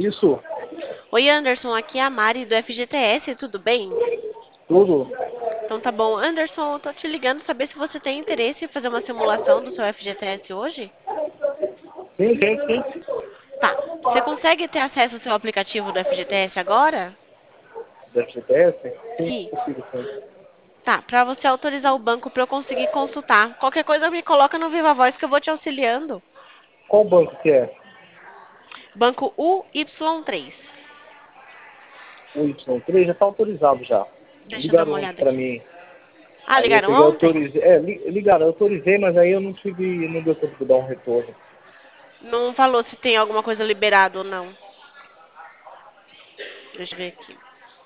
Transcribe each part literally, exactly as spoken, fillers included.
Isso, Oi, Anderson, aqui é a Mari do F G T S, tudo bem? tudo. Então tá bom. Anderson, eu tô te ligando saber se você tem interesse em fazer uma simulação do seu F G T S hoje? Sim, tem sim. Tá. Você consegue ter acesso ao seu aplicativo do F G T S agora? Da F G T S? Sim, Sim. consigo sim. Tá, pra você autorizar o banco pra eu conseguir consultar. Qualquer coisa me coloca no Viva Voz que eu vou te auxiliando. Qual banco que é? Banco U Y três. O Y três já está autorizado já. Deixa eu dar uma Ligaram ontem olhada para aqui. mim. Ah, Aí eu ligaram peguei, ontem? autorizei. É, li- ligaram, eu autorizei, mas aí eu não tive, não deu tempo de dar um retorno. Não falou se tem alguma coisa liberada ou não. Deixa eu ver aqui.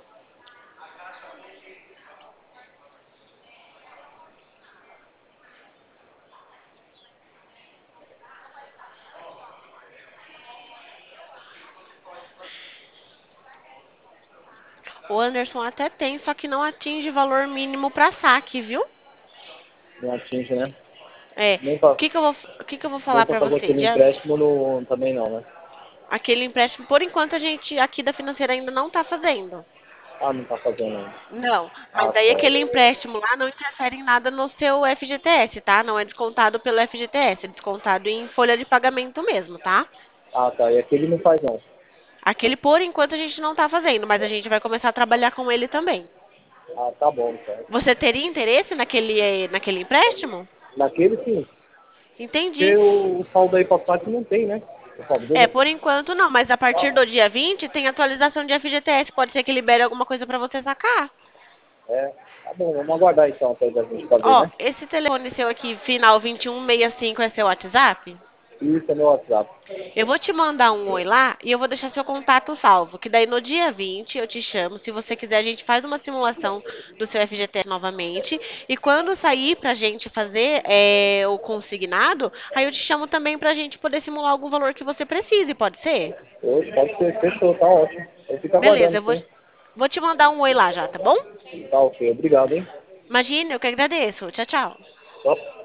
O Anderson até tem, só que não atinge valor mínimo para saque, viu? Não atinge, né? É. Nem O para que que eu vou, o que que eu vou nem falar pra para fazer você? aquele Dia, empréstimo no, também não, né? aquele empréstimo, por enquanto a gente aqui da financeira ainda não tá fazendo. Ah, não tá fazendo ainda. Não, mas Ah, daí tá. aquele empréstimo lá não interfere em nada no seu F G T S, tá? Não é descontado pelo F G T S, é descontado em folha de pagamento mesmo, tá? Ah, tá. E aquele não faz não. Aquele por enquanto a gente não tá fazendo, mas a gente vai começar a trabalhar com ele também. Ah, tá bom, então. Você teria interesse naquele, eh, naquele empréstimo? Naquele sim. Entendi. Porque o, o saldo aí pra saque não tem, né? O saldo É, dele. por enquanto não, mas a partir do dia vinte tem atualização de F G T S. Pode ser que libere alguma coisa pra você sacar. É. Tá bom, vamos aguardar então até a gente fazer, Ó, né? esse telefone seu aqui, final vinte e um sessenta e cinco, é seu WhatsApp? Isso é meu WhatsApp. Eu vou te mandar um oi lá e eu vou deixar seu contato salvo. Que daí no dia vinte eu te chamo. Se você quiser, a gente faz uma simulação do seu F G T S novamente. E quando sair pra gente fazer é, o consignado, aí eu te chamo também pra gente poder simular algum valor que você precise, pode ser? Hoje pode ser, fechou, tá ótimo. Eu fico Beleza, aguardando eu vou, sim. vou te mandar um oi lá já, tá bom? Tá ok, obrigado, hein? Imagina, eu que agradeço. Tchau, tchau. Tchau.